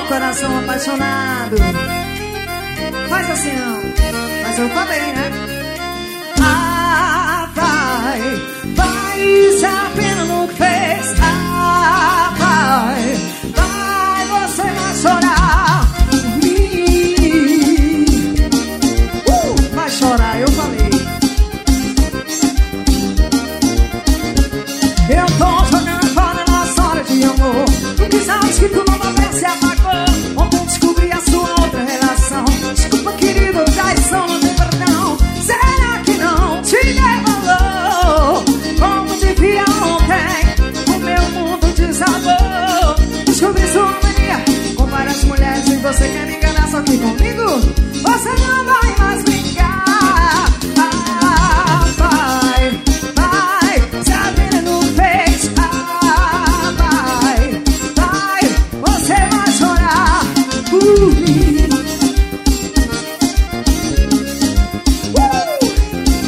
coração apaixonado. Faz assim não, mas eu falei, né? Ah, vai, se a pena não fez. Ah, vai, você vai chorar por mim. Vai chorar, eu falei. Eu tô jogando fora nossa hora de amor. Os anos que tu não se apagou. Ontem descobri a sua outra relação. Desculpa, querido, traição não tem perdão. Será que não te dei valor como devia ontem? O meu mundo desabou. Descobri sua mania com várias mulheres e você quer me enganar só que comigo você não vai mais brincar.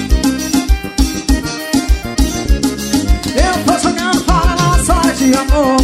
Amor,